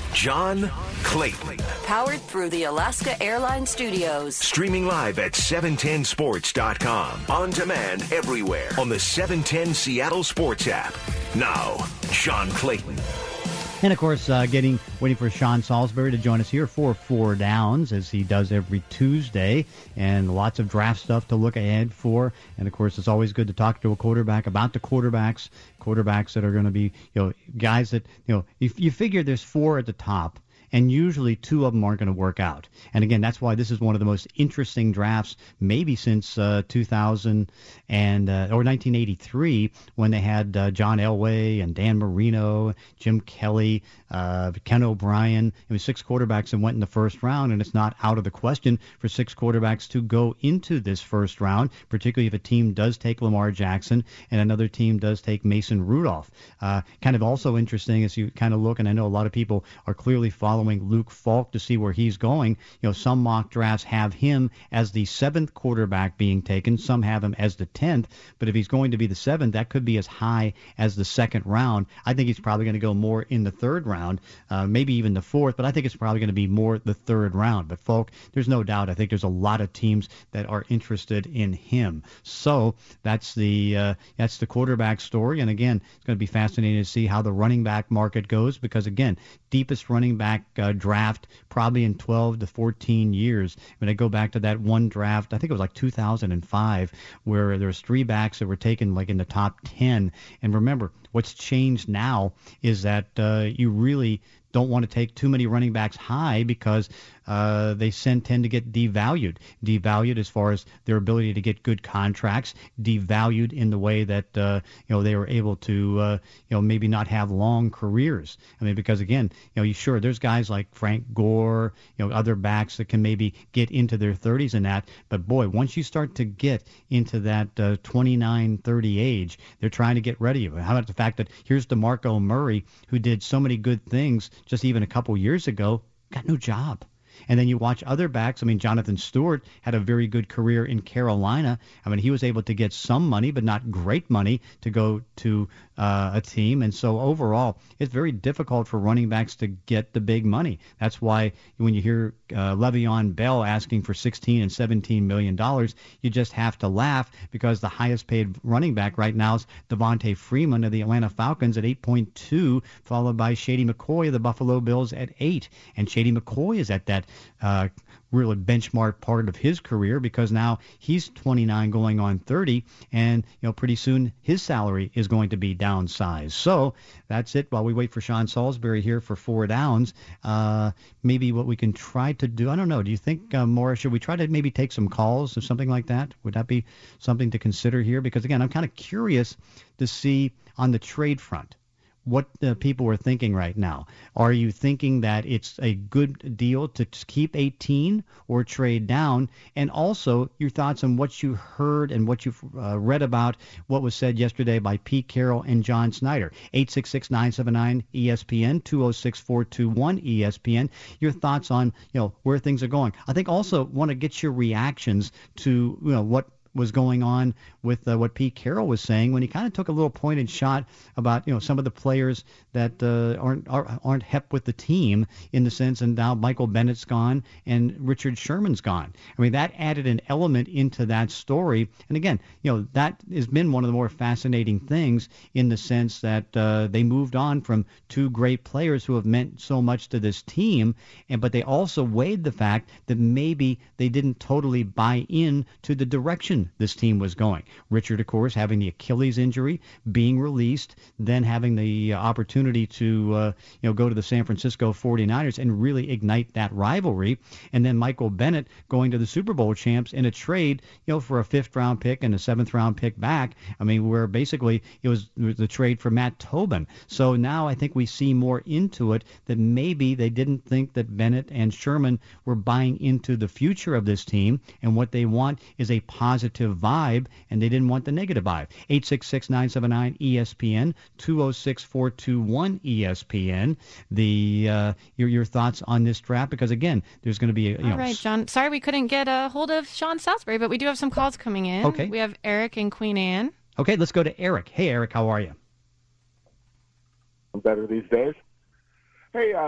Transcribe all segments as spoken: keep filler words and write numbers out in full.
John Clayton. Powered through the Alaska Airlines Studios. Streaming live at seven ten sports dot com. On demand everywhere on the seven ten Seattle Sports app. Now, John Clayton. And, of course, uh, getting waiting for Sean Salisbury to join us here for Four Downs, as he does every Tuesday, and lots of draft stuff to look ahead for. And, of course, it's always good to talk to a quarterback about the quarterbacks, quarterbacks that are going to be, you know, guys that, you know, you, you figure there's four at the top, and usually two of them aren't going to work out. And again, that's why this is one of the most interesting drafts maybe since uh, two thousand and uh, or nineteen eighty-three, when they had uh, John Elway and Dan Marino, Jim Kelly, uh, Ken O'Brien. It was six quarterbacks that went in the first round, and it's not out of the question for six quarterbacks to go into this first round, particularly if a team does take Lamar Jackson and another team does take Mason Rudolph. Uh, kind of also interesting as you kind of look, and I know a lot of people are clearly following Luke Falk to see where he's going. You know, some mock drafts have him as the seventh quarterback being taken. Some have him as the tenth. But if he's going to be the seventh, that could be as high as the second round. I think he's probably going to go more in the third round, uh, maybe even the fourth. But I think it's probably going to be more the third round. But Falk, there's no doubt. I think there's a lot of teams that are interested in him. So that's the uh, that's the quarterback story. And again, it's going to be fascinating to see how the running back market goes, because again, deepest running back uh, draft probably in twelve to fourteen years. When I go back to that one draft, I think it was like two thousand five, where there was three backs that were taken like in the top ten. And remember, what's changed now is that uh, you really don't want to take too many running backs high, because uh, they tend to get devalued. Devalued as far as their ability to get good contracts. Devalued in the way that uh, you know they were able to uh, you know maybe not have long careers. I mean, because again, you know, you sure there's guys like Frank Gore, you know, other backs that can maybe get into their thirties and that. But boy, once you start to get into that uh, twenty-nine, thirty age, they're trying to get rid of you. How about the fact that here's DeMarco Murray, who did so many good things just even a couple years ago, got no job. And then you watch other backs. I mean, Jonathan Stewart had a very good career in Carolina. I mean, he was able to get some money, but not great money to go to uh, a team. And so overall, it's very difficult for running backs to get the big money. That's why when you hear uh, Le'Veon Bell asking for sixteen and seventeen million dollars, you just have to laugh, because the highest paid running back right now is Devontae Freeman of the Atlanta Falcons at eight point two, followed by Shady McCoy of the Buffalo Bills at eight. And Shady McCoy is at that uh, really benchmark part of his career, because now he's twenty-nine going on thirty, and you know pretty soon his salary is going to be downsized. So that's it. While we wait for Sean Salisbury here for Four Downs, uh, maybe what we can try to do, I don't know, do you think, uh, Morris, should we try to maybe take some calls or something like that? Would that be something to consider here? Because again, I'm kind of curious to see on the trade front what uh, people are thinking right now. Are you thinking that it's a good deal to keep eighteen or trade down? And also your thoughts on what you heard and what you've uh, read about what was said yesterday by Pete Carroll and John Snyder. eight six six, nine seven nine, E S P N, two oh six, four two one, E S P N. Your thoughts on, you know, where things are going. I think also want to get your reactions to, you know, what was going on with uh, what Pete Carroll was saying, when he kind of took a little pointed shot about, you know, some of the players that uh, aren't aren't hep with the team, in the sense, and now Michael Bennett's gone and Richard Sherman's gone. I mean, that added an element into that story. And again, you know, that has been one of the more fascinating things, in the sense that uh, they moved on from two great players who have meant so much to this team, and but they also weighed the fact that maybe they didn't totally buy in to the direction this team was going. Richard, of course, having the Achilles injury, being released, then having the opportunity to uh, you know go to the San Francisco forty-niners and really ignite that rivalry. And then Michael Bennett going to the Super Bowl champs in a trade, you know, for a fifth round pick and a seventh round pick back. I mean, where basically it was the trade for Matt Tobin. So now I think we see more into it, that maybe they didn't think that Bennett and Sherman were buying into the future of this team, and what they want is a positive vibe, and they didn't want the negative vibe. eight six six, nine seven nine, E S P N, two oh six, four two one, E S P N. The uh, your your thoughts on this draft, because again, there's going to be a, you All know, right, John. Sorry we couldn't get a hold of Sean Salisbury, but we do have some calls coming in. Okay. We have Eric and Queen Anne. Okay, let's go to Eric. Hey, Eric, how are you? I'm better these days. Hey, uh,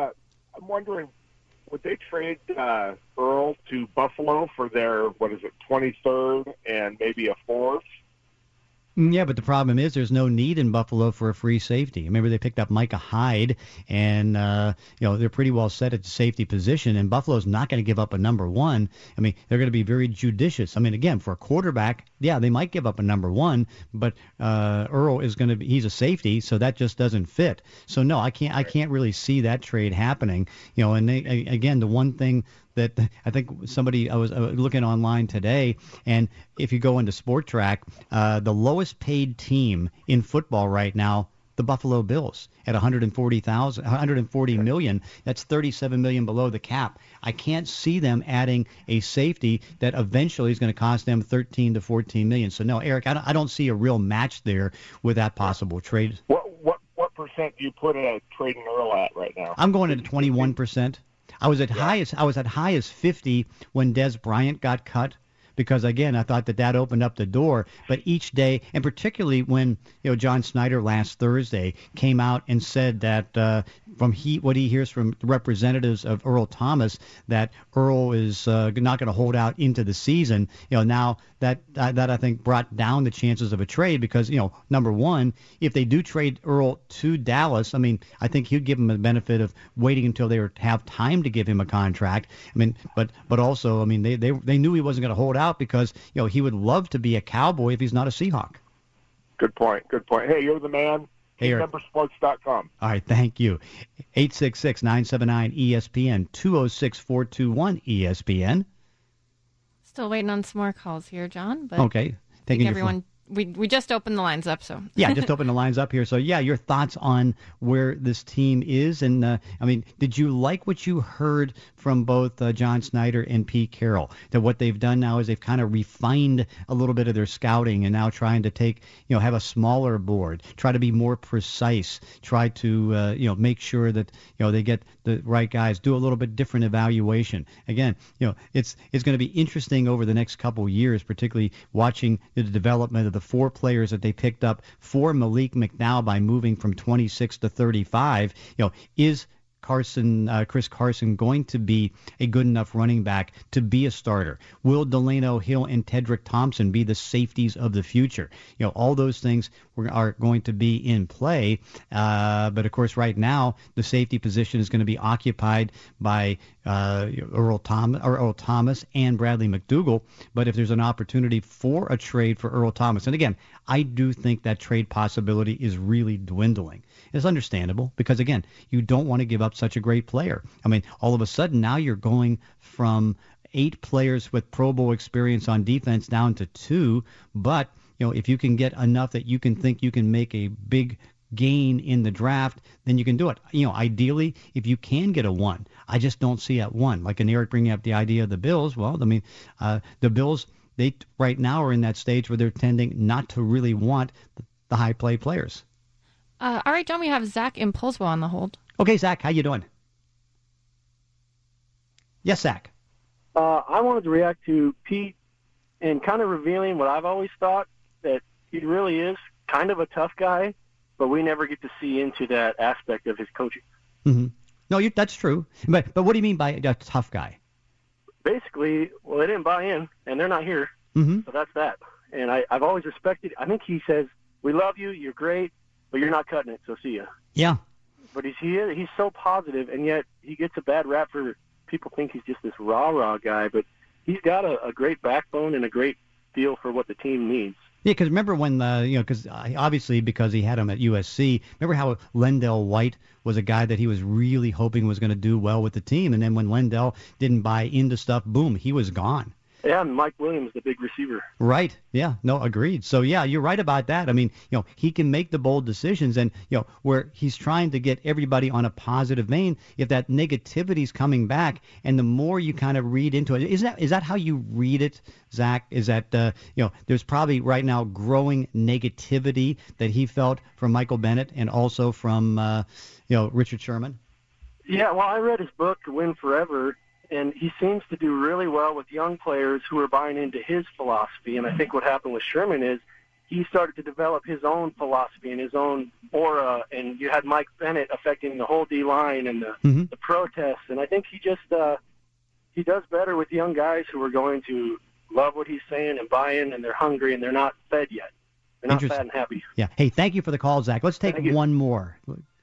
I'm wondering, would they trade uh, Earl to Buffalo for their, what is it, twenty-third and maybe a fourth? Yeah, but the problem is there's no need in Buffalo for a free safety. Remember, they picked up Micah Hyde, and uh, you know they're pretty well set at the safety position, and Buffalo's not going to give up a number one. I mean, they're going to be very judicious. I mean, again, for a quarterback, yeah, they might give up a number one, but uh, Earl is going to be, he's a safety, so that just doesn't fit. So, no, I can't I can't really see that trade happening. You know, and they, again, the one thing that I think somebody, I was looking online today, and if you go into Sport Track, uh, the lowest paid team in football right now, the Buffalo Bills, at one hundred forty thousand, one hundred forty million. That's thirty-seven million below the cap. I can't see them adding a safety that eventually is going to cost them thirteen to fourteen million. So no, Eric, I don't, I don't see a real match there with that possible trade. What what what percent do you put a trading Earl at right now? I'm going at twenty-one percent. I was at Yeah. high as I was at high as fifty when Des Bryant got cut, because again I thought that that opened up the door. But each day, and particularly when you know John Snyder last Thursday came out and said that uh, from he what he hears from representatives of Earl Thomas, that Earl is uh, not going to hold out into the season. You know, now that uh, that I think brought down the chances of a trade, because you know number one, if they do trade Earl to Dallas, I mean I think he'd give them the benefit of waiting until they were, have time to give him a contract. I mean, but but also I mean they they they knew he wasn't going to hold out, because you know he would love to be a Cowboy if he's not a Seahawk. Good point. Good point. Hey, you're the man. Hey, Eric. Member Sports dot com. All right, thank you. eight six six, nine seven nine, E S P N, two oh six, four two one, E S P N. Still waiting on some more calls here, John. But Okay. I Taking think your everyone, we we just opened the lines up, so. Yeah, just open the lines up here. So, yeah, your thoughts on where this team is. And, uh, I mean, did you like what you heard from both uh, John Snyder and Pete Carroll? That what they've done now is they've kind of refined a little bit of their scouting, and now trying to take, you know, have a smaller board, try to be more precise, try to, uh, you know, make sure that, you know, they get the right guys, do a little bit different evaluation. Again, you know, it's it's going to be interesting over the next couple years, particularly watching the development of the four players that they picked up for Malik McDowell by moving from twenty-six to thirty-five. You know, is Carson, uh, Chris Carson going to be a good enough running back to be a starter? Will Delano Hill and Tedrick Thompson be the safeties of the future? You know, all those things are going to be in play. Uh, but of course, right now the safety position is going to be occupied by uh, Earl Thomas, or Earl Thomas and Bradley McDougald. But if there's an opportunity for a trade for Earl Thomas, and again, I do think that trade possibility is really dwindling. It's understandable, because again, you don't want to give up such a great player. I mean, all of a sudden now you're going from eight players with Pro Bowl experience on defense down to two. But you know, if you can get enough that you can think you can make a big gain in the draft, then you can do it. You know, ideally, if you can get a one, I just don't see at one. Like, an Eric bringing up the idea of the Bills. Well, I mean, uh, the Bills, they right now are in that stage where they're tending not to really want the high play players. Uh, all right, John, we have Zach in Poulsbo on the hold. Okay, Zach, how you doing? Yes, Zach. Uh, I wanted to react to Pete and kind of revealing what I've always thought, that he really is kind of a tough guy, but we never get to see into that aspect of his coaching. Mm-hmm. No, you, that's true. But but what do you mean by a tough guy? Basically, well, they didn't buy in, and they're not here, Mm-hmm. so that's that. And I, I've always respected, I think he says, we love you, you're great, but you're not cutting it, so see ya. Yeah. But he's he, he's so positive, and yet he gets a bad rap for people think he's just this rah-rah guy, but he's got a, a great backbone and a great feel for what the team needs. Yeah, because remember when the you know because obviously because he had him at U S C. Remember how Lendell White was a guy that he was really hoping was going to do well with the team, and then when Lendell didn't buy into stuff, boom, he was gone. Yeah, and Mike Williams, the big receiver. Right. Yeah. No, agreed. So, yeah, you're right about that. I mean, you know, he can make the bold decisions, and, you know, where he's trying to get everybody on a positive vein, if that negativity's coming back, and the more you kind of read into it, is that is that how you read it, Zach? Is that, uh, you know, there's probably right now growing negativity that he felt from Michael Bennett and also from, uh, you know, Richard Sherman? Yeah, well, I read his book, Win Forever, and he seems to do really well with young players who are buying into his philosophy. And I think what happened with Sherman is he started to develop his own philosophy and his own aura, and you had Mike Bennett affecting the whole D-line and the, Mm-hmm. the protests. And I think he just uh, he does better with young guys who are going to love what he's saying and buy in, and they're hungry and they're not fed yet. They're not fat and happy. Yeah. Hey, thank you for the call, Zach. Let's take one more.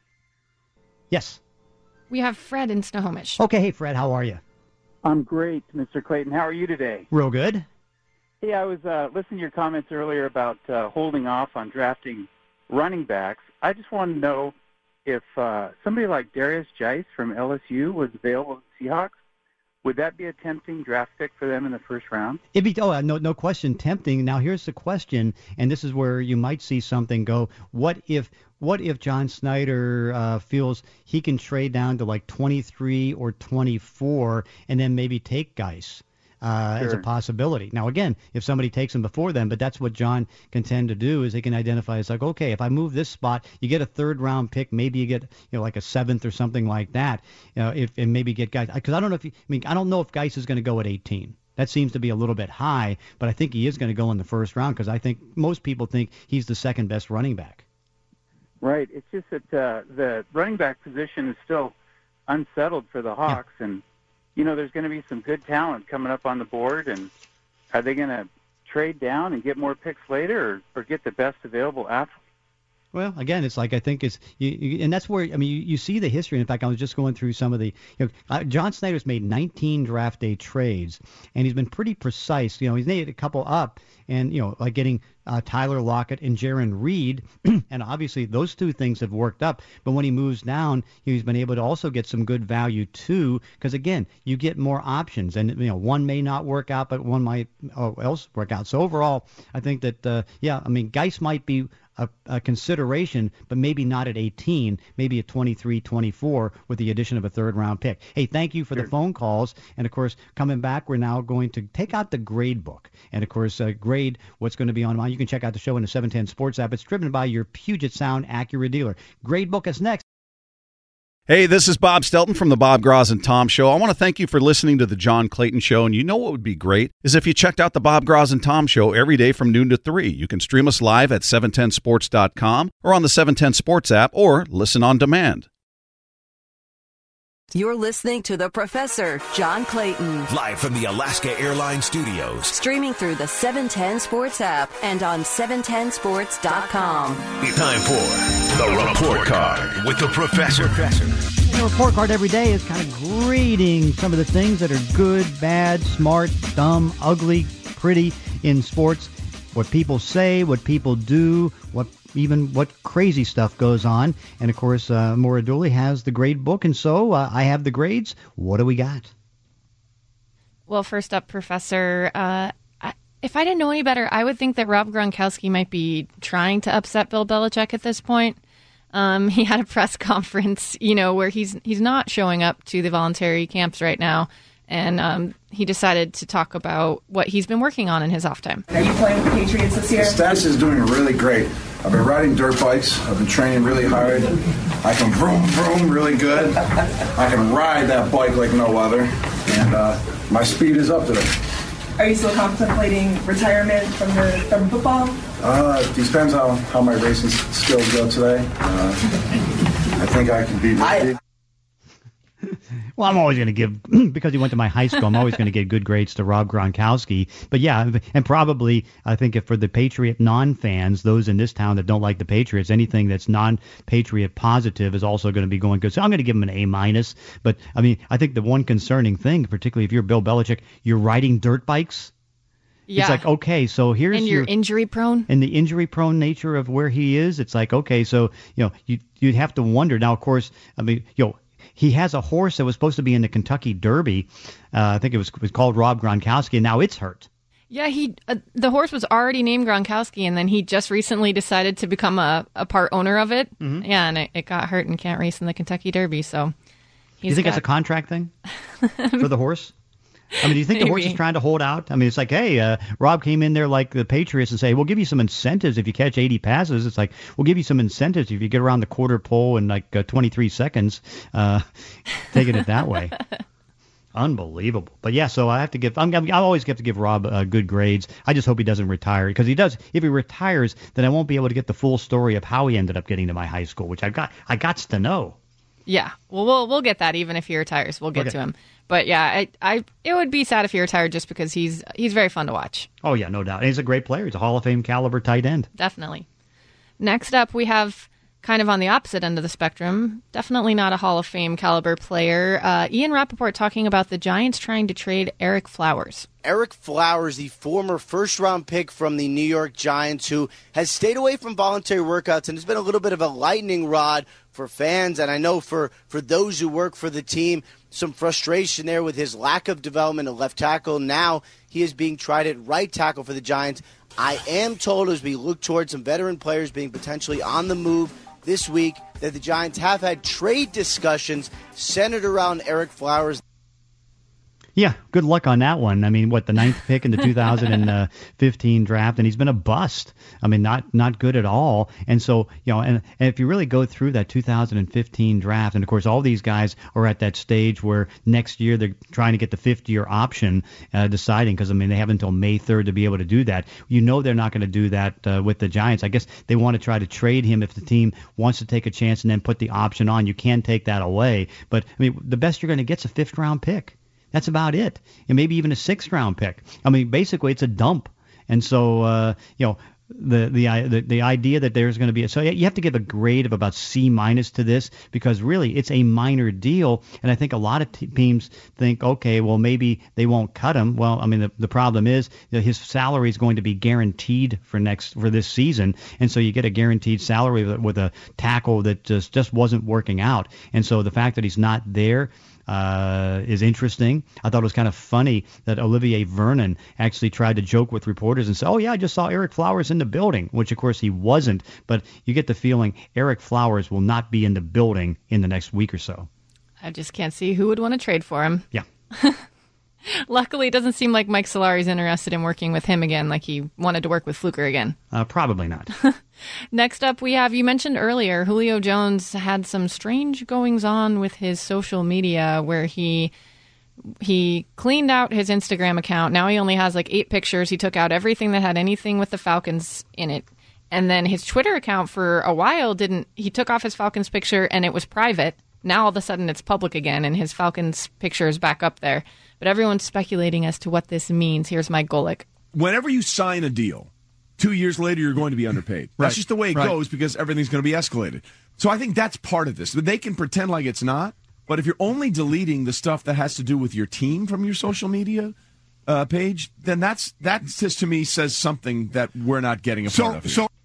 Yes. We have Fred in Snohomish. Okay. Hey, Fred, how are you? I'm great, Mister Clayton. How are you today? Real good. Hey, I was uh, listening to your comments earlier about uh, holding off on drafting running backs. I just wanted to know if uh, somebody like Darius Jice from L S U was available to the Seahawks. Would that be a tempting draft pick for them in the first round? It'd be, oh, no, no question, tempting. Now, here's the question, and this is where you might see something go. What if what if John Snyder uh, feels he can trade down to like twenty-three or twenty-four and then maybe take Geis? Uh, Sure. as a possibility. Now, again, if somebody takes him before them, but that's what John can tend to do is they can identify it's like, okay, if I move this spot, you get a third round pick, maybe you get, you know, like a seventh or something like that. You know, if and maybe get Geis, because I don't know if he, I mean I don't know if Geis is going to go at eighteen. That seems to be a little bit high, but I think he is going to go in the first round because I think most people think he's the second best running back. Right. It's just that uh, the running back position is still unsettled for the Hawks, yeah. and you know, there's going to be some good talent coming up on the board, and are they going to trade down and get more picks later, or, or get the best available athlete? Well, again, it's like I think it's, you, you, and that's where I mean you, you see the history. In fact, I was just going through some of the, you know, uh, John Snyder's made nineteen draft day trades, and he's been pretty precise. You know, he's made a couple up, and you know, like getting uh, Tyler Lockett and Jaron Reed, and obviously those two things have worked up. But when he moves down, he's been able to also get some good value too, because again, you get more options, and you know, one may not work out, but one might oh, else work out. So overall, I think that uh, yeah, I mean, Geis might be A, a consideration, but maybe not at eighteen, maybe at twenty-three, twenty-four with the addition of a third round pick. Hey, thank you for sure. the phone calls. And of course, coming back, we're now going to take out the grade book. And of course, uh, grade what's going to be online. You can check out the show in the seven ten Sports app. It's driven by your Puget Sound Acura dealer. Grade book is next. Hey, this is Bob Stelton from the Bob Gross and Tom Show. I want to thank you for listening to the John Clayton Show. And you know what would be great is if you checked out the Bob Gross and Tom Show every day from noon to three. You can stream us live at seven ten sports dot com or on the seven ten Sports app or listen on demand. You're listening to The Professor, John Clayton. Live from the Alaska Airlines Studios. Streaming through the seven ten Sports app and on seven ten sports dot com. Time for The Report Card with The Professor. The report card every day is kind of grading some of the things that are good, bad, smart, dumb, ugly, pretty in sports. What people say, what people do, what even what crazy stuff goes on. And, of course, uh, Maura Dooley has the grade book, and so uh, I have the grades. What do we got? Well, first up, Professor, uh, I, if I didn't know any better, I would think that Rob Gronkowski might be trying to upset Bill Belichick at this point. Um, he had a press conference, you know, where he's he's not showing up to the voluntary camps right now. And um, he decided to talk about what he's been working on in his off time. Are you playing with the Patriots this year? Stats is doing really great. I've been riding dirt bikes. I've been training really hard. I can vroom, vroom really good. I can ride that bike like no other. And uh, my speed is up today. Are you still contemplating retirement from the from football? Uh, it depends how, how my racing skills go today. Uh, I think I can beat I- Well, I'm always going to give, because he went to my high school, I'm always going to give good grades to Rob Gronkowski. But yeah, and probably, I think if for the Patriot non-fans, those in this town that don't like the Patriots, anything that's non-Patriot positive is also going to be going good. So I'm going to give him an A minus. But I mean, I think the one concerning thing, particularly if you're Bill Belichick, you're riding dirt bikes. Yeah. It's like, okay, so here's and you're your, injury prone. And the injury prone nature of where he is, it's like, okay, so, you know, you, you'd have to wonder. Now, of course, I mean, you know, he has a horse that was supposed to be in the Kentucky Derby. Uh, I think it was, it was called Rob Gronkowski, and now it's hurt. Yeah, he uh, the horse was already named Gronkowski, and then he just recently decided to become a, a part owner of it. Mm-hmm. Yeah, and it, it got hurt and can't race in the Kentucky Derby. So, he's you think got... it's a contract thing for the horse? I mean, do you think the horse is trying to hold out? I mean, it's like, hey, uh, Rob came in there like the Patriots and say, we'll give you some incentives if you catch eighty passes. It's like, we'll give you some incentives if you get around the quarter pole in like uh, twenty-three seconds, uh, taking it that way. Unbelievable. But yeah, so I have to give, I'm, I'm, I always have to give Rob uh, good grades. I just hope he doesn't retire, because he does. If he retires, then I won't be able to get the full story of how he ended up getting to my high school, which I've got, I got to know. Yeah, well, we'll we'll get that even if he retires. We'll get Okay. to him. But yeah, I, I it would be sad if he retired just because he's he's very fun to watch. Oh yeah, no doubt. And he's a great player. He's a Hall of Fame caliber tight end. Definitely. Next up, we have kind of on the opposite end of the spectrum, definitely not a Hall of Fame caliber player. Uh, Ian Rappaport talking about the Giants trying to trade Eric Flowers. Eric Flowers, the former first-round pick from the New York Giants, who has stayed away from voluntary workouts and has been a little bit of a lightning rod for fans, and I know for, for those who work for the team, some frustration there with his lack of development at left tackle. Now he is being tried at right tackle for the Giants. I am told, as we look towards some veteran players being potentially on the move this week, that the Giants have had trade discussions centered around Eric Flowers. Yeah, good luck on that one. I mean, what, the ninth pick in the two thousand fifteen draft, and he's been a bust. I mean, not not good at all. And so, you know, and, and if you really go through that two thousand fifteen draft, and of course, all these guys are at that stage where next year they're trying to get the fifth-year option uh, deciding, because, I mean, they have until May third to be able to do that. You know they're not going to do that uh, with the Giants. I guess they want to try to trade him if the team wants to take a chance and then put the option on. You can take that away. But, I mean, the best you're going to get is a fifth-round pick. That's about it. And maybe even a sixth round pick. I mean, basically it's a dump. And so, uh, you know, the, the the the idea that there's going to be a, so you have to give a grade of about C minus to this, because really it's a minor deal. And I think a lot of teams think, okay, well, maybe they won't cut him. Well, I mean, the, the problem is that his salary is going to be guaranteed for next for this season. And so you get a guaranteed salary with, with a tackle that just, just wasn't working out. And so the fact that he's not there Uh, is interesting. I thought it was kind of funny that Olivier Vernon actually tried to joke with reporters and say, oh, yeah, I just saw Eric Flowers in the building, which, of course, he wasn't. But you get the feeling Eric Flowers will not be in the building in the next week or so. I just can't see who would want to trade for him. Yeah. Luckily, it doesn't seem like Mike Solari's interested in working with him again, like he wanted to work with Fluker again. Uh, probably not. Next up, we have, you mentioned earlier, Julio Jones had some strange goings-on with his social media where he he cleaned out his Instagram account. Now he only has like eight pictures. He took out everything that had anything with the Falcons in it. And then his Twitter account for a while didn't, he took off his Falcons picture and it was private. Now all of a sudden it's public again and his Falcons picture is back up there. But everyone's speculating as to what this means. Here's Mike Golick. Whenever you sign a deal, two years later you're going to be underpaid. That's Right. just the way it Right. goes, because everything's going to be escalated. So I think that's part of this. They can pretend like it's not, but if you're only deleting the stuff that has to do with your team from your social media uh, page, then that's that just to me says something that we're not getting a part of here. So,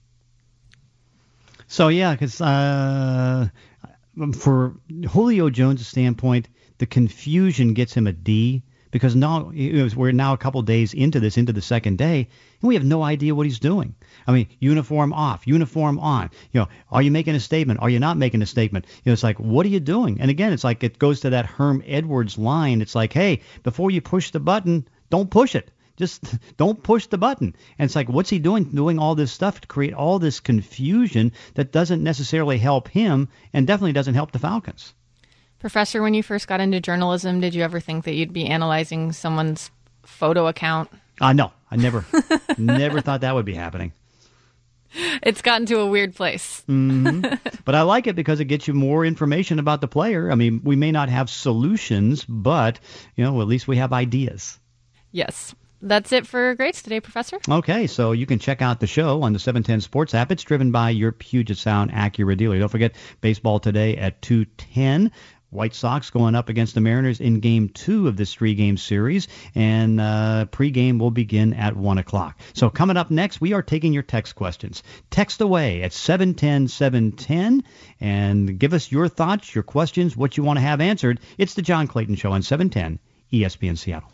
So, yeah, because uh, for Julio Jones' standpoint, the confusion gets him a D, because now it was, we're now a couple days into this, into the second day, and we have no idea what he's doing. I mean, uniform off, uniform on. You know, are you making a statement? Are you not making a statement? You know, it's like, what are you doing? And again, it's like it goes to that Herm Edwards line. It's like, hey, before you push the button, don't push it. Just don't push the button. And it's like, what's he doing, doing all this stuff to create all this confusion that doesn't necessarily help him and definitely doesn't help the Falcons? Professor, when you first got into journalism, did you ever think that you'd be analyzing someone's photo account? Uh, no, I never, never thought that would be happening. It's gotten to a weird place. Mm-hmm. But I like it because it gets you more information about the player. I mean, we may not have solutions, but, you know, at least we have ideas. Yes. That's it for grades today, Professor. Okay, so you can check out the show on the seven ten Sports app. It's driven by your Puget Sound Acura dealer. Don't forget baseball today at two ten. White Sox going up against the Mariners in Game two of this three-game series, and uh, pregame will begin at one o'clock. So coming up next, we are taking your text questions. Text away at seven ten seven ten, and give us your thoughts, your questions, what you want to have answered. It's the John Clayton Show on seven ten E S P N Seattle.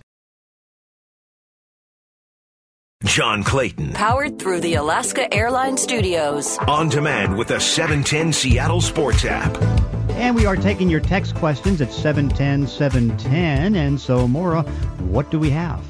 John Clayton. Powered through the Alaska Airlines Studios. On demand with the seven ten Seattle Sports app. And we are taking your text questions at seven ten seven ten. And so, Maura, what do we have?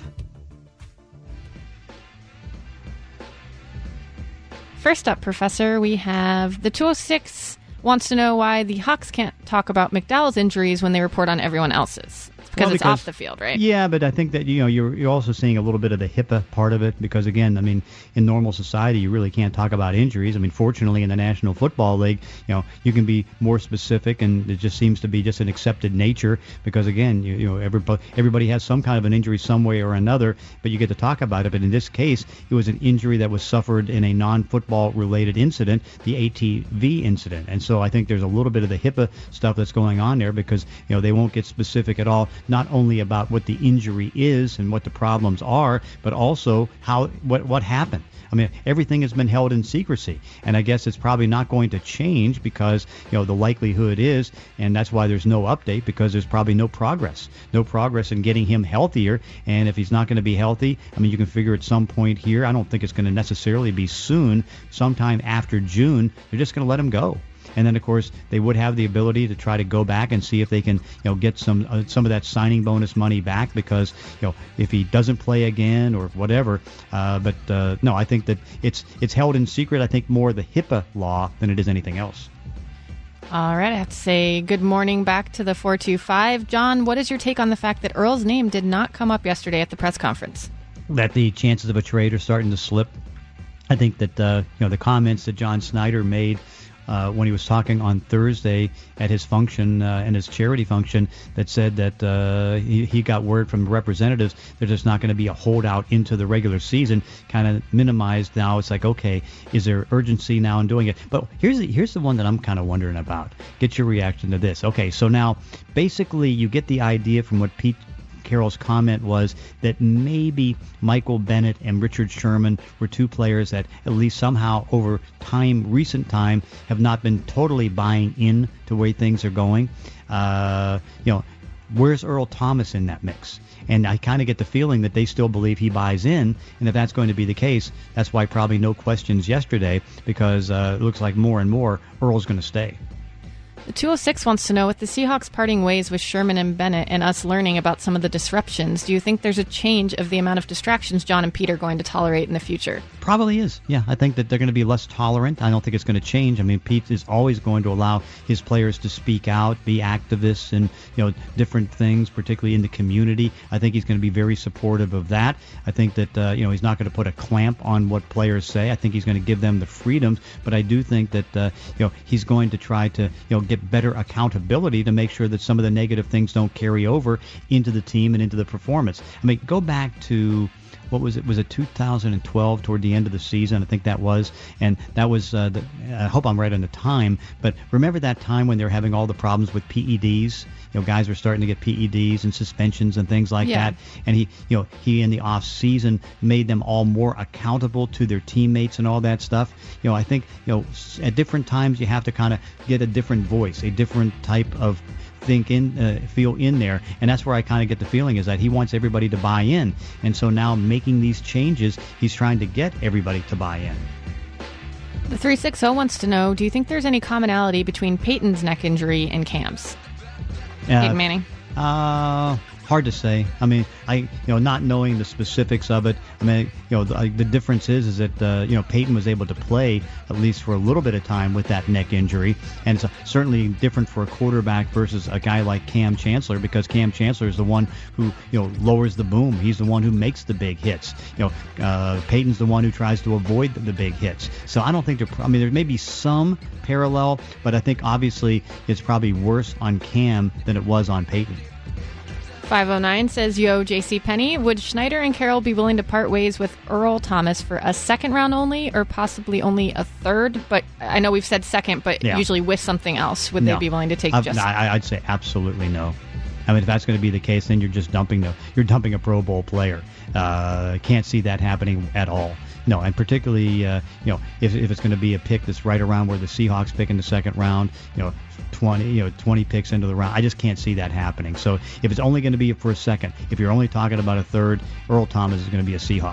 First up, Professor, we have the two oh six wants to know why the Hawks can't talk about McDowell's injuries when they report on everyone else's. Because Well, it's because- off the field, right? Yeah, but I think that you know you're you're also seeing a little bit of the HIPAA part of it because again, I mean, in normal society, you really can't talk about injuries. I mean, fortunately, in the National Football League, you know, you can be more specific, and it just seems to be just an accepted nature because again, you, you know, everybody everybody has some kind of an injury some way or another, but you get to talk about it. But in this case, it was an injury that was suffered in a non-football related incident, the A T V incident, and so I think there's a little bit of the HIPAA stuff that's going on there because you know they won't get specific at all. Not only about what the injury is and what the problems are, but also how what what happened. I mean, everything has been held in secrecy, and I guess it's probably not going to change because you know the likelihood is, and that's why there's no update because there's probably no progress, no progress in getting him healthier. And if he's not going to be healthy, I mean, you can figure at some point here. I don't think it's going to necessarily be soon. Sometime after June, they're just going to let him go. And then, of course, they would have the ability to try to go back and see if they can, you know, get some uh, some of that signing bonus money back because, you know, if he doesn't play again or whatever. Uh, but uh, no, I think that it's it's held in secret. I think more the HIPAA law than it is anything else. All right, I have to say good morning back to the four two five. John, what is your take on the fact that Earl's name did not come up yesterday at the press conference? That the chances of a trade are starting to slip. I think that uh, you know the comments that John Snyder made Uh, when he was talking on Thursday at his function uh, and his charity function that said that uh, he, he got word from the representatives that there's not going to be a holdout into the regular season, kind of minimized. Now it's like, okay, is there urgency now in doing it? But here's the, here's the one that I'm kind of wondering about. Get your reaction to this. Okay, so now basically you get the idea from what Pete Carroll's comment was that maybe Michael Bennett and Richard Sherman were two players that at least somehow over time, recent time, have not been totally buying in to the way things are going. Uh, you know, where's Earl Thomas in that mix? And I kind of get the feeling that they still believe he buys in. And if that's going to be the case, that's why probably no questions yesterday because uh, it looks like more and more Earl's going to stay. The two oh six wants to know, with the Seahawks parting ways with Sherman and Bennett and us learning about some of the disruptions, do you think there's a change of the amount of distractions John and Pete are going to tolerate in the future? Probably is. Yeah, I think that they're going to be less tolerant. I don't think it's going to change. I mean, Pete is always going to allow his players to speak out, be activists and, you know, different things, particularly in the community. I think he's going to be very supportive of that. I think that, uh, you know, he's not going to put a clamp on what players say. I think he's going to give them the freedoms, but I do think that, uh, you know, he's going to try to, you know, get better accountability to make sure that some of the negative things don't carry over into the team and into the performance. I mean, go back to, what was it? Was it two thousand twelve toward the end of the season? I think that was. And that was, uh, the, I hope I'm right on the time, but remember that time when they were having all the problems with P E Ds? You know, guys were starting to get P E Ds and suspensions and things like Yeah. that. And he, you know, he in the off season made them all more accountable to their teammates and all that stuff. You know, I think, you know, s- at different times you have to kind of get a different voice, a different type of think in uh, feel in there, and that's where I kind of get the feeling is that he wants everybody to buy in, and so now making these changes, he's trying to get everybody to buy in. The three sixty wants to know, do you think there's any commonality between Peyton's neck injury and Cam's? Uh, Peyton Manning? Uh, hard to say. I mean, I you know not knowing the specifics of it. I mean, you know, the, the difference is is that uh, you know Peyton was able to play at least for a little bit of time with that neck injury, and it's certainly different for a quarterback versus a guy like Cam Chancellor because Cam Chancellor is the one who you know lowers the boom. He's the one who makes the big hits. You know, uh, Peyton's the one who tries to avoid the, the big hits. So I don't think there. I mean, there may be some parallel, but I think obviously it's probably worse on Cam than it was on Peyton. five oh nine says, yo, JCPenney, would Schneider and Carroll be willing to part ways with Earl Thomas for a second round only or possibly only a third? But I know we've said second, but Yeah. usually with something else. Would No. they be willing to take I've- just... I, I'd say absolutely no. I mean, if that's going to be the case, then you're just dumping the you're dumping a Pro Bowl player. Uh, can't see that happening at all. No, and particularly, uh, you know, if, if it's going to be a pick that's right around where the Seahawks pick in the second round, you know, twenty, you know, twenty picks into the round, I just can't see that happening. So if it's only going to be for a second, if you're only talking about a third, Earl Thomas is going to be a Seahawk.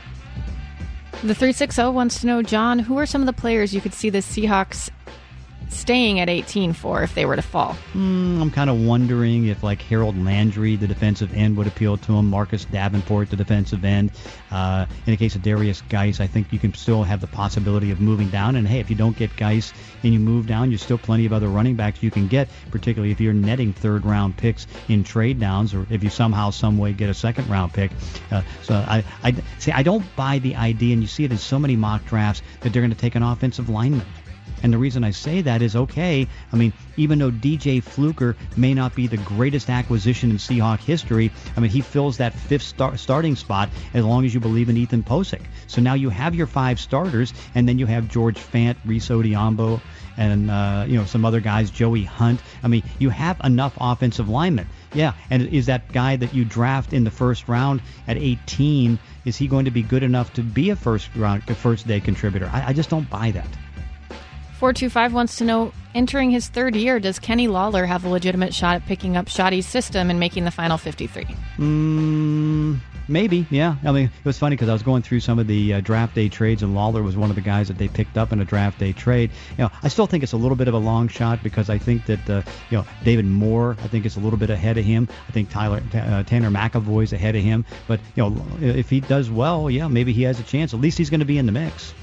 The three sixty wants to know, John, who are some of the players you could see the Seahawks staying at eighteen for if they were to fall? Mm, I'm kind of wondering if, like, Harold Landry, the defensive end, would appeal to him. Marcus Davenport, the defensive end. Uh, in the case of Darius Geis, I think you can still have the possibility of moving down. And, hey, if you don't get Geis and you move down, there's still plenty of other running backs you can get, particularly if you're netting third-round picks in trade downs or if you somehow, some way get a second-round pick. Uh, so I, I, see, I don't buy the idea, and you see it in so many mock drafts, that they're going to take an offensive lineman. And the reason I say that is, okay, I mean, even though D J Fluker may not be the greatest acquisition in Seahawk history, I mean, he fills that fifth star- starting spot as long as you believe in Ethan Posick. So now you have your five starters, and then you have George Fant, Reese Odiombo, and, uh, you know, some other guys, Joey Hunt. I mean, you have enough offensive linemen. Yeah, and is that guy that you draft in the first round at eighteen, is he going to be good enough to be a first round, a first day contributor? I, I just don't buy that. four two five wants to know, entering his third year, does Kenny Lawler have a legitimate shot at picking up Shoddy's system and making the final fifty-three? Mm, maybe, yeah. I mean, it was funny because I was going through some of the uh, draft day trades, and Lawler was one of the guys that they picked up in a draft day trade. You know, I still think it's a little bit of a long shot because I think that, uh, you know, David Moore, I think is a little bit ahead of him. I think Tyler uh, Tanner McAvoy's ahead of him. But, you know, if he does well, yeah, maybe he has a chance. At least he's going to be in the mix.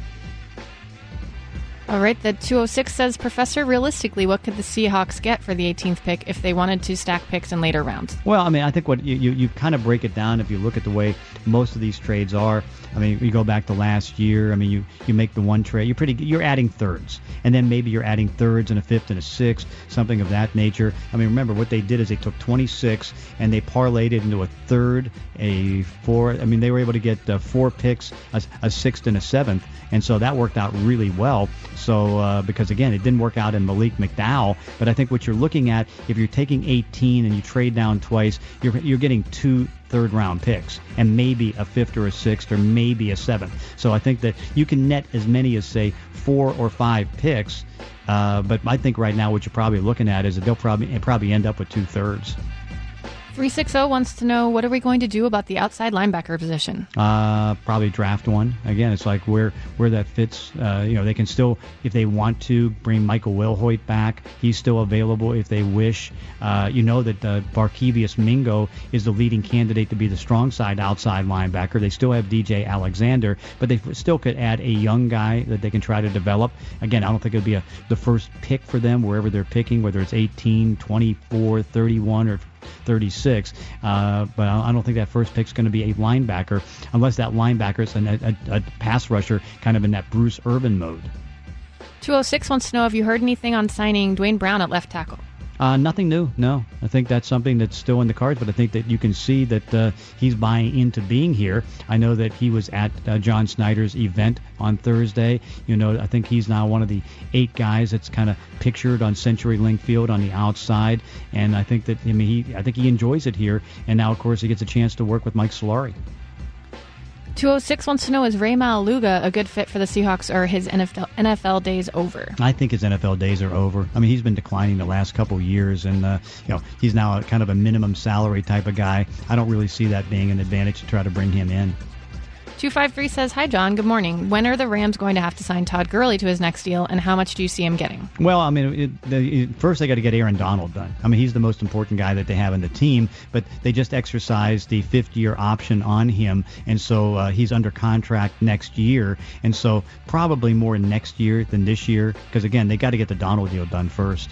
All right, the two oh six says, Professor, realistically, what could the Seahawks get for the eighteenth pick if they wanted to stack picks in later rounds? Well, I mean, I think what you, you, you kind of break it down if you look at the way most of these trades are. I mean, you go back to last year. I mean, you, you make the one trade. You're pretty. You're adding thirds, and then maybe you're adding thirds and a fifth and a sixth, something of that nature. I mean, remember what they did is they took twenty-six and they parlayed it into a third, a fourth. I mean, they were able to get uh, four picks, a, a sixth and a seventh, and so that worked out really well. So uh, because again, it didn't work out in Malik McDowell, but I think what you're looking at, if you're taking eighteen and you trade down twice, you're you're getting two third round picks and maybe a fifth or a sixth or maybe a seventh. So I think that you can net as many as say four or five picks. Uh, but I think right now what you're probably looking at is that they'll probably probably end up with two thirds. three sixty wants to know, what are we going to do about the outside linebacker position? Uh, probably draft one. Again, it's like where where that fits. Uh, you know, they can still, if they want to, bring Michael Wilhoit back. He's still available if they wish. Uh, you know that uh, Barkevius Mingo is the leading candidate to be the strong side outside linebacker. They still have D J Alexander, but they still could add a young guy that they can try to develop. Again, I don't think it'll be a, the first pick for them wherever they're picking, whether it's eighteen, twenty-four, thirty-one, or thirty-six, uh, but I don't think that first pick's going to be a linebacker unless that linebacker is a, a, a pass rusher kind of in that Bruce Irvin mode. two oh six wants to know, have you heard anything on signing Dwayne Brown at left tackle? Uh, nothing new, no. I think that's something that's still in the cards, but I think that you can see that uh, he's buying into being here. I know that he was at uh, John Snyder's event on Thursday. You know, I think he's now one of the eight guys that's kind of pictured on CenturyLink Field on the outside, and I think that, I mean, he, I think he enjoys it here, and now, of course, he gets a chance to work with Mike Solari. two oh six wants to know, is Ray Maluga a good fit for the Seahawks, or his N F L, N F L days over? I think his N F L days are over. I mean, he's been declining the last couple years, and uh, you know, he's now a, kind of a minimum salary type of guy. I don't really see that being an advantage to try to bring him in. two five three says, hi, John. Good morning. When are the Rams going to have to sign Todd Gurley to his next deal, and how much do you see him getting? Well, I mean, it, the, it, first they got to get Aaron Donald done. I mean, he's the most important guy that they have in the team, but they just exercised the fifth-year option on him, and so uh, he's under contract next year, and so probably more next year than this year, because, again, they got to get the Donald deal done first.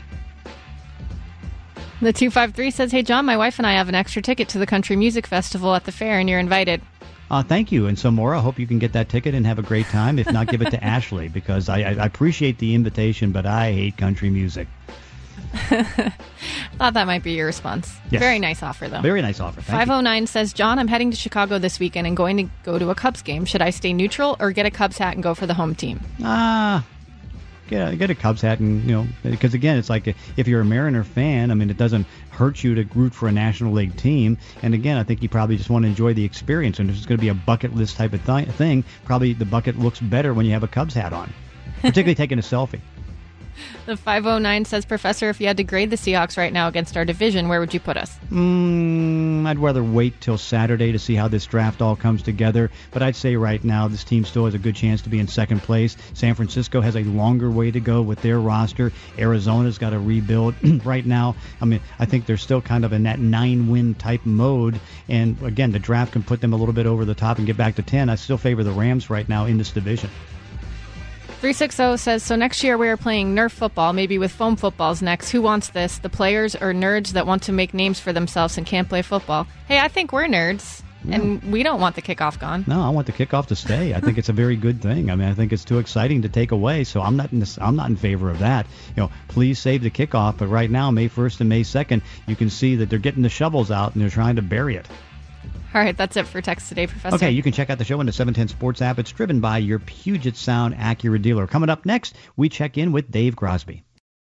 The two five three says, hey, John, my wife and I have an extra ticket to the Country Music Festival at the fair, and you're invited. Uh, thank you. And so, Maura, I hope you can get that ticket and have a great time. If not, give it to Ashley, because I, I appreciate the invitation, but I hate country music. Thought that might be your response. Yes. Very nice offer, though. Very nice offer. Thank five oh nine you. Says, John, I'm heading to Chicago this weekend and going to go to a Cubs game. Should I stay neutral or get a Cubs hat and go for the home team? Ah. Get a, get a Cubs hat, and, you know, because again, it's like if you're a Mariner fan, I mean, it doesn't hurt you to root for a National League team. And again, I think you probably just want to enjoy the experience. And if it's going to be a bucket list type of th- thing, probably the bucket looks better when you have a Cubs hat on, particularly taking a selfie. The five oh nine says, Professor, if you had to grade the Seahawks right now against our division, where would you put us? Mm, I'd rather wait till Saturday to see how this draft all comes together. But I'd say right now this team still has a good chance to be in second place. San Francisco has a longer way to go with their roster. Arizona's got to rebuild right now. I mean, I think they're still kind of in that nine-win type mode. And, again, the draft can put them a little bit over the top and get back to ten. I still favor the Rams right now in this division. three sixty says, so next year we are playing Nerf football, maybe with foam footballs next. Who wants this? The players or nerds that want to make names for themselves and can't play football? Hey, I think we're nerds, yeah. and we don't want the kickoff gone. No, I want the kickoff to stay. I think it's a very good thing. I mean, I think it's too exciting to take away, so I'm not in this, I'm not in favor of that. You know, please save the kickoff, but right now, May first and May second, you can see that they're getting the shovels out and they're trying to bury it. All right, that's it for Text Today, Professor. Okay, you can check out the show in the seven ten Sports app. It's driven by your Puget Sound Acura dealer. Coming up next, we check in with Dave Crosby.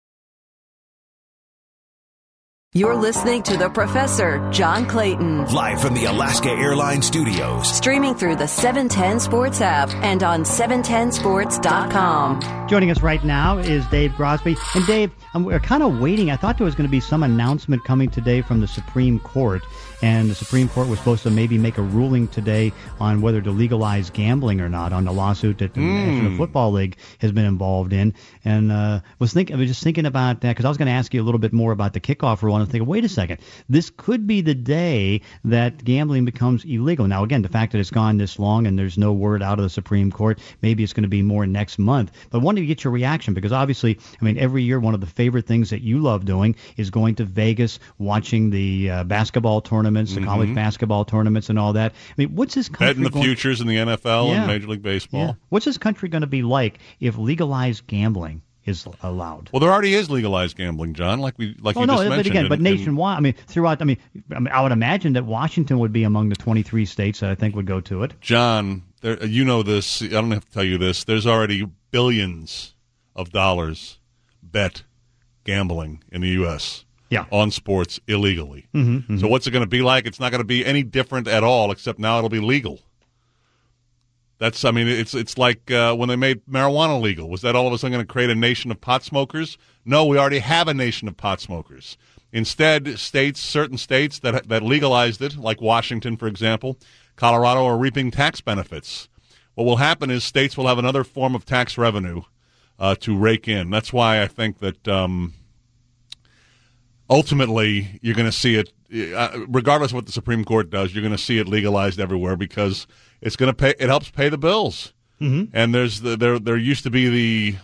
You're listening to The Professor, John Clayton. Live from the Alaska Airlines Studios. Streaming through the seven ten Sports app and on seven ten sports dot com. Joining us right now is Dave Crosby. And Dave, I'm, we're kind of waiting. I thought there was going to be some announcement coming today from the Supreme Court. And the Supreme Court was supposed to maybe make a ruling today on whether to legalize gambling or not on the lawsuit that the mm. National Football League has been involved in. And uh, was think, I was just thinking about that because I was going to ask you a little bit more about the kickoff rule. And I'm thinking, wait a second, this could be the day that gambling becomes illegal. Now, again, the fact that it's gone this long and there's no word out of the Supreme Court, maybe it's going to be more next month. But I wanted to get your reaction because obviously, I mean, every year one of the favorite things that you love doing is going to Vegas, watching the uh, basketball tournament. Tournaments, the mm-hmm. college basketball tournaments and all that. I mean, what's this country betting the going... futures in the N F L yeah. and Major League Baseball? Yeah. What's this country going to be like if legalized gambling is allowed? Well, there already is legalized gambling, John, like we like well, you no, just but mentioned. Again, in, but nationwide, in... I mean, throughout, I mean, I mean, I would imagine that Washington would be among the twenty-three states that I think would go to it. John, there, you know this. I don't have to tell you this. There's already billions of dollars bet gambling in the U S Yeah. on sports illegally. Mm-hmm, mm-hmm. So what's it going to be like? It's not going to be any different at all, except now it'll be legal. That's, I mean, it's it's like uh, when they made marijuana legal. Was that all of a sudden going to create a nation of pot smokers? No, we already have a nation of pot smokers. Instead, states, certain states that that legalized it, like Washington, for example, Colorado, are reaping tax benefits. What will happen is states will have another form of tax revenue uh, to rake in. That's why I think that um, ultimately you're going to see it, uh, regardless of what the Supreme Court does, you're going to see it legalized everywhere because it's going to pay. It helps pay the bills. Mm-hmm. And there's the, there there used to be the,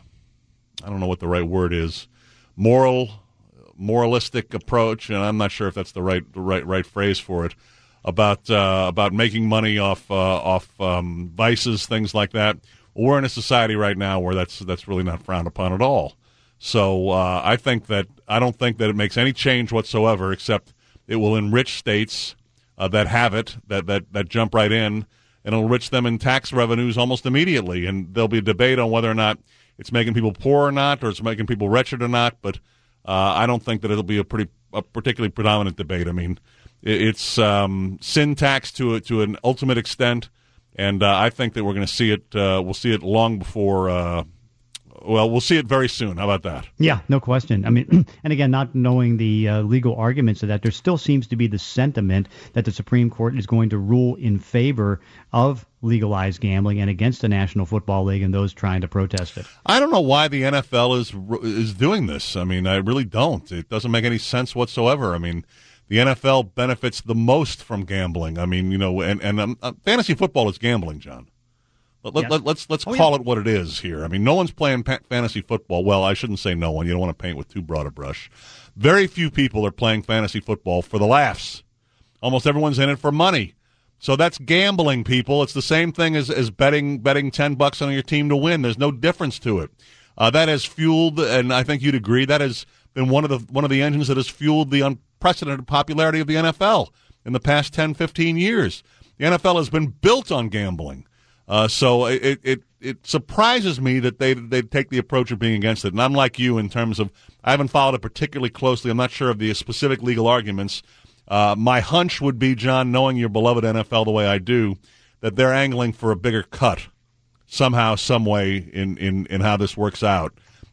I don't know what the right word is, moral, moralistic approach, and I'm not sure if that's the right the right right phrase for it, about uh, about making money off uh, off um, vices, things like that. We're in a society right now where that's that's really not frowned upon at all. So uh, I think that I don't think that it makes any change whatsoever, except it will enrich states uh, that have it, that, that that jump right in, and it'll enrich them in tax revenues almost immediately. And there'll be a debate on whether or not it's making people poor or not, or it's making people wretched or not. But uh, I don't think that it'll be a pretty a particularly predominant debate. I mean, it's um, sin tax to a, to an ultimate extent, and uh, I think that we're going to see it. Uh, we'll see it long before. Uh, Well, we'll see it very soon. How about that? Yeah, no question. I mean, and again, not knowing the uh, legal arguments of that, there still seems to be the sentiment that the Supreme Court is going to rule in favor of legalized gambling and against the National Football League and those trying to protest it. I don't know why the N F L is is doing this. I mean, I really don't. It doesn't make any sense whatsoever. I mean, the N F L benefits the most from gambling. I mean, you know, and, and um, uh, fantasy football is gambling, John. Let, let, yes. let, let's let's oh, call yeah. it what it is here. I mean, no one's playing pa- fantasy football. Well, I shouldn't say no one. You don't want to paint with too broad a brush. Very few people are playing fantasy football for the laughs. Almost everyone's in it for money. So that's gambling, people. It's the same thing as, as betting betting ten bucks on your team to win. There's no difference to it. Uh, that has fueled, and I think you'd agree, that has been one of the one of the engines that has fueled the unprecedented popularity of the N F L in the past ten, fifteen years. The N F L has been built on gambling. Uh, so it, it it surprises me that they they take the approach of being against it. And I'm like you in terms of I haven't followed it particularly closely. I'm not sure of the specific legal arguments. Uh, my hunch would be, John, knowing your beloved N F L the way I do, that they're angling for a bigger cut somehow, some way in, in, in how this works out.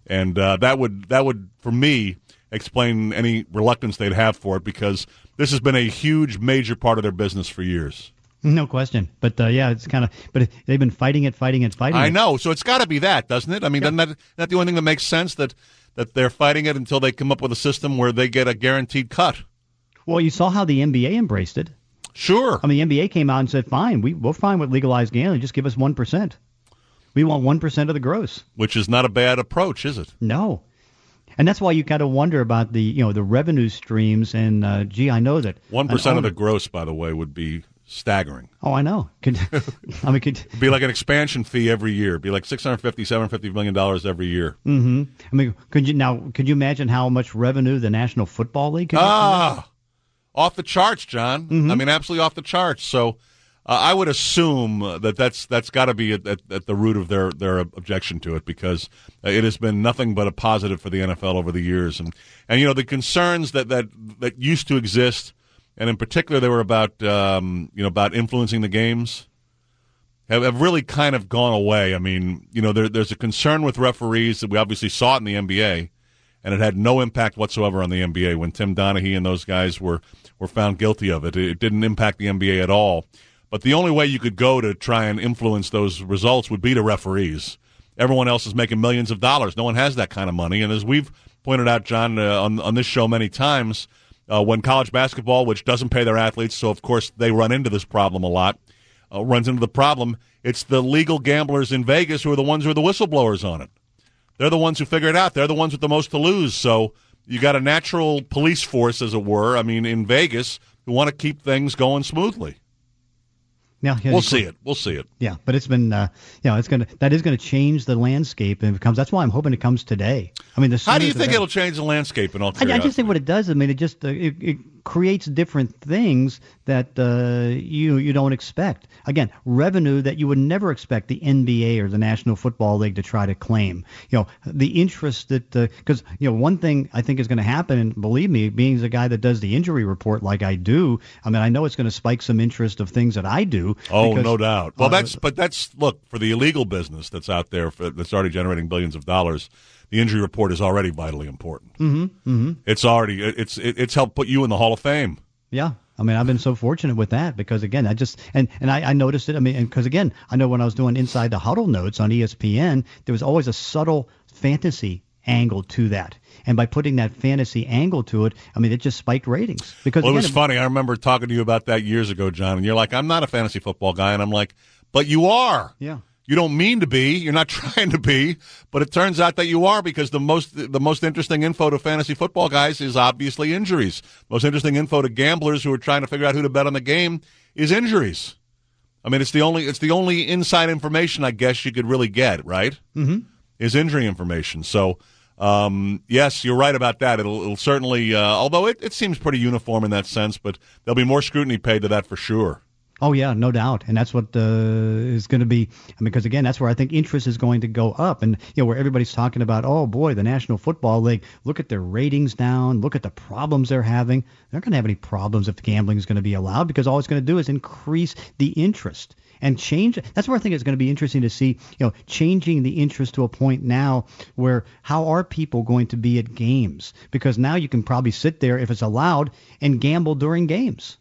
And uh, that would that would for me explain any reluctance they'd have for it, because this has been a huge, major part of their business for years. No question. But, uh, yeah, it's kind of – but they've been fighting it, fighting it, fighting I it. know. So it's got to be that, doesn't it? I mean, Yep. doesn't that, that the only thing that makes sense, that, that they're fighting it until they come up with a system where they get a guaranteed cut? Well, you saw how the N B A embraced it. Sure. I mean, the N B A came out and said, fine, we, we're fine with legalized gambling. Just give us one percent. We want one percent of the gross. Which is not a bad approach, is it? No. And that's why you kind of wonder about the, you know, the revenue streams. And, uh, gee, I know that. one percent of owner- the gross, by the way, would be staggering. Oh, I know. Could, I mean, could. It'd be like an expansion fee every year. It'd be like six hundred fifty, seven hundred fifty million dollars every year. Mm-hmm. I mean, could you now, could you imagine how much revenue the National Football League could Ah, off the charts, John. Mm-hmm. I mean, absolutely off the charts. So uh, I would assume that that's that's got to be at, at, at the root of their, their objection to it, because it has been nothing but a positive for the N F L over the years. And, and you know, the concerns that, that, that used to exist, and in particular they were about, um, you know, about influencing the games, have, have really kind of gone away. I mean, you know, there, there's a concern with referees that we obviously saw it in the N B A, and it had no impact whatsoever on the N B A when Tim Donaghy and those guys were, were found guilty of it. It didn't impact the N B A at all. But the only way you could go to try and influence those results would be to referees. Everyone else is making millions of dollars. No one has that kind of money. And as we've pointed out, John, uh, on, on this show many times, uh, when college basketball, which doesn't pay their athletes, so of course they run into this problem a lot, uh, runs into the problem, it's the legal gamblers in Vegas who are the ones who are the whistleblowers on it. They're the ones who figure it out. They're the ones with the most to lose. So you got a natural police force, as it were, I mean, in Vegas, who want to keep things going smoothly. Now, yeah, We'll you- see it. We'll see it. Yeah, but it's been, uh, you know, it's gonna that is gonna change the landscape, and it comes. That's why I'm hoping it comes today. I mean, the How do you sooner the think better. it'll change the landscape in all I, curiosity? I just think what it does, I mean, it just uh, it, it creates different things that uh, you you don't expect. Again, revenue that you would never expect the N B A or the National Football League to try to claim. You know, the interest that because uh, you know one thing I think is going to happen, and believe me, being the guy that does the injury report like I do, I mean, I know it's going to spike some interest of things that I do. Oh, because, no doubt. Well, uh, that's but that's look for the illegal business that's out there for, that's already generating billions of dollars. The injury report is already vitally important. Mm-hmm, mm-hmm. It's already it's it's helped put you in the Hall of Fame. Yeah. I mean, I've been so fortunate with that because, again, I just – and and I, I noticed it. I mean, because, again, I know when I was doing Inside the Huddle notes on E S P N, there was always a subtle fantasy angle to that. And by putting that fantasy angle to it, I mean, it just spiked ratings. Because Well, it again, was funny. I remember talking to you about that years ago, John, and you're like, I'm not a fantasy football guy. And I'm like, but you are. Yeah. You don't mean to be. You're not trying to be. But it turns out that you are, because the most the most interesting info to fantasy football guys is obviously injuries. Most interesting info to gamblers who are trying to figure out who to bet on the game is injuries. I mean, it's the only it's the only inside information I guess you could really get, right? Mm-hmm. Is injury information. So, um, yes, you're right about that. It'll, it'll certainly, uh, although it, it seems pretty uniform in that sense, but there'll be more scrutiny paid to that for sure. Oh, yeah, no doubt. And that's what uh, is going to be – I mean, because, again, that's where I think interest is going to go up. And, you know, where everybody's talking about, oh, boy, the National Football League, look at their ratings down, look at the problems they're having. They're not going to have any problems if gambling is going to be allowed, because all it's going to do is increase the interest and change – that's where I think it's going to be interesting to see, you know, changing the interest to a point now where how are people going to be at games? Because now you can probably sit there, if it's allowed, and gamble during games.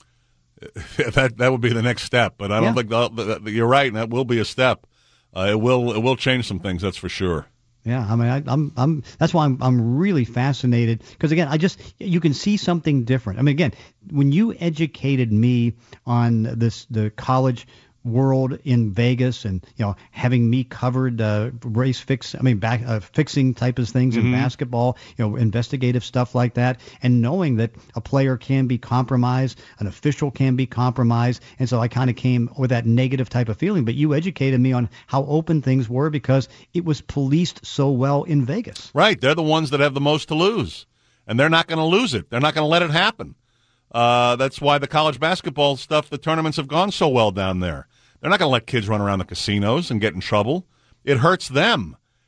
that that would be the next step, but I don't Yeah. think that, that, you're right, and that will be a step. Uh, it will it will change some things, that's for sure. Yeah, I mean, I, I'm, I'm. That's why I'm, I'm really fascinated because, again, I just you can see something different. I mean, again, when you educated me on this, the college world in Vegas, and you know, having me covered uh, race fix, I mean, back uh, fixing type of things Mm-hmm. in basketball, you know, investigative stuff like that, and knowing that a player can be compromised, an official can be compromised, and so I kind of came with that negative type of feeling. But you educated me on how open things were because it was policed so well in Vegas. Right, they're the ones that have the most to lose, and they're not going to lose it. They're not going to let it happen. Uh, that's why the college basketball stuff, the tournaments have gone so well down there. They're not going to let kids run around the casinos and get in trouble. It hurts them.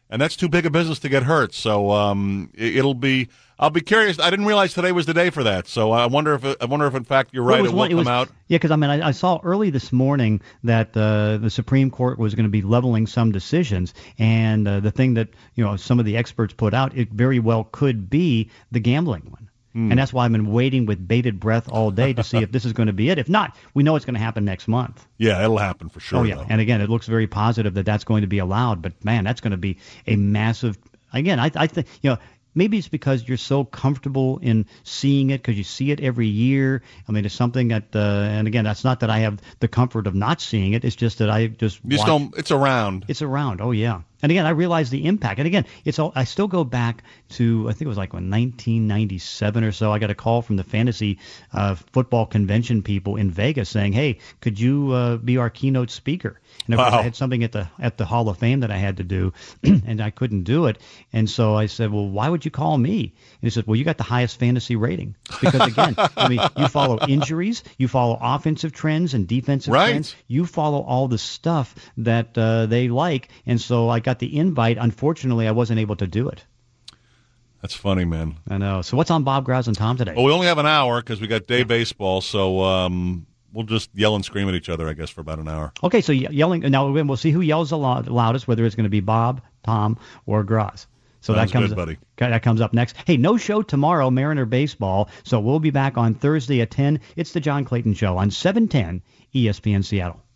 and that's too big a business to get hurt. So um, it, it'll be. I'll be curious. I didn't realize today was the day for that. So I wonder if I wonder if in fact you're right. Well, it, it will one, come it was, out. Yeah, because I mean I, I saw early this morning that uh, the Supreme Court was going to be leveling some decisions, and uh, the thing that you know some of the experts put out, it very well could be the gambling one. Mm. And that's why I've been waiting with bated breath all day to see if this is going to be it. If not, we know it's going to happen next month. Yeah, it'll happen for sure. Oh, yeah. Though. And again, it looks very positive that that's going to be allowed. But, man, that's going to be a massive – again, I, I think, you know, maybe it's because you're so comfortable in seeing it because you see it every year. I mean, it's something that uh, – and, again, that's not that I have the comfort of not seeing it. It's just that I just – You just don't – it's around. It's around. Oh, yeah. And again, I realize the impact. And again, it's all, I still go back to, I think it was like when nineteen ninety-seven or so, I got a call from the fantasy uh, football convention people in Vegas saying, hey, could you uh, be our keynote speaker? And of wow. course, I had something at the at the Hall of Fame that I had to do, and I couldn't do it. And so I said, well, why would you call me? And he said, well, you got the highest fantasy rating. Because, again, I mean, you follow injuries, you follow offensive trends and defensive right. trends. You follow all the stuff that uh, they like. And so I got the invite. Unfortunately, I wasn't able to do it. That's funny, man. I know. So what's on Bob Grouse and Tom today? Well, we only have an hour because we got day yeah. baseball, so um, we'll just yell and scream at each other, I guess, for about an hour. Okay, so yelling. Now we'll see who yells the loudest, whether it's going to be Bob, Tom, or Grouse. So Sounds that comes good, buddy. That comes up next. Hey, no show tomorrow, Mariner baseball. So we'll be back on Thursday at ten. It's the John Clayton Show on seven ten E S P N Seattle.